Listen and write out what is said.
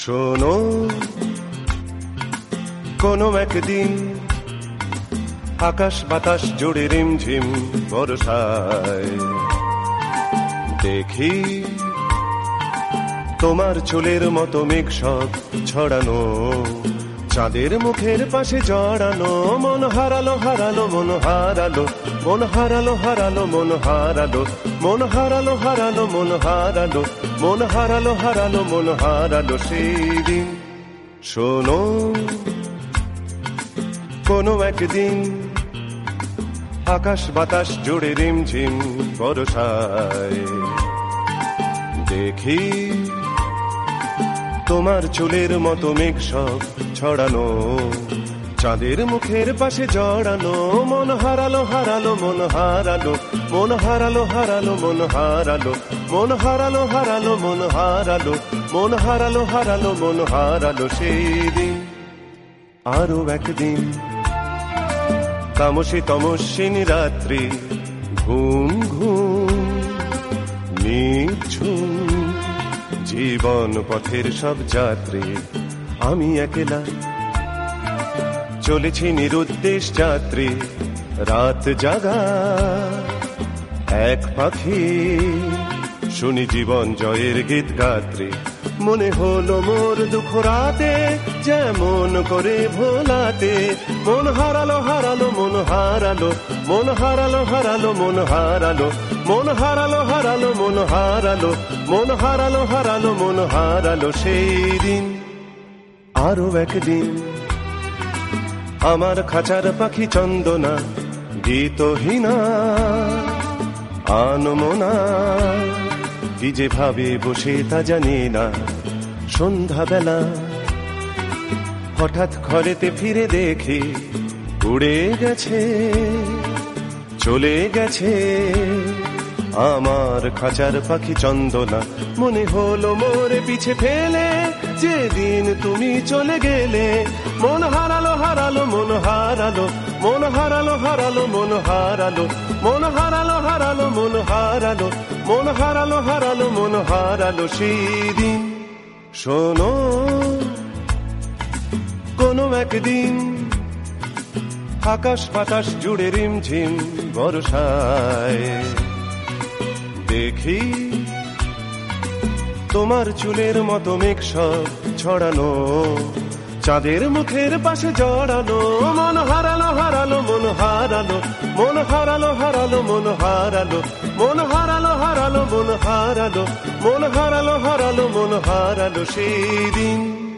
শোনো, কোনো একদিন আকাশ বাতাস জুড়ে রিমঝিম বর্ষায় দেখি তোমার চুলের মতো মেঘ সব ছড়ানো, চাঁদের মুখের পাশে জড়ানো। মন হারালো হারালো মন হারালো, মন হারালো হারালো মন হারালো, মন হারালো হারালো মন হারালো, মন হারালো হারালো মন হারালো সেই দিন। শোনো, কোনো একদিন আকাশ বাতাস জুড়ে রিমঝিম বর্ষায় দেখি তোমার চুলের মতো মেঘ সব ছড়ানো, চাঁদের মুখের পাশে জড়ানো। মন হারালো হারালো মন হারালো, মন হারালো হারালো মন হারালো, মন হারালো হারালো মন হারালো, মন হারালো হারালো মন হারালো সেই দিন। আরো একদিন তামসী তমস্বিন রাত্রি, ঘুম ঘুম নিঝুম জীবন পথের সব যাত্রী। আমি একলা চলেছি নিরুদ্দেশ যাত্রী, রাত জাগা এক পাখি, শুনি জীবন জয়ের গীত গাত্রী। মনে হলো মোর দুঃখ রাতে যেমন করে ভোলাতে, মন হারালো হারালো মন হারালো, মন হারালো হারালো মন হারালো, মন হারালো হারালো মন হারালো, মন হারালো হারালো মন হারালো সেই দিন। আরো একদিন আমার খাঁচার পাখি চন্দনা গীতহীনা আনমনা, কি যে ভাবে বসে তা জানি না। সন্ধ্যাবেলা হঠাৎ ঘরেতে ফিরে দেখি উড়ে গেছে চলে গেছে আমার খাঁচার পাখি চন্দনা। মনে হলো মোরে পিছে ফেলে যেদিন তুমি চলে গেলে, মন হারালো হারালো মন হারালো, মন হারালো হারালো মন হারালো, মন হারালো হারালো মন হারালো, মন হারালো হারালো মন হারালো সেই দিন। শোনো, কোনো একদিন আকাশ বাতাস জুড়ে রিমঝিম বর্ষায় দেখি তোমার চুলের মতো মেঘ সব ছড়ানো, চাঁদের মুখের পাশে জড়ানো। মন হারালো হারালো মন হারালো, মন হারালো হারালো মন হারালো, মন হারালো হারালো মন হারালো, মন হারালো হারালো মন হারালো সেই দিন।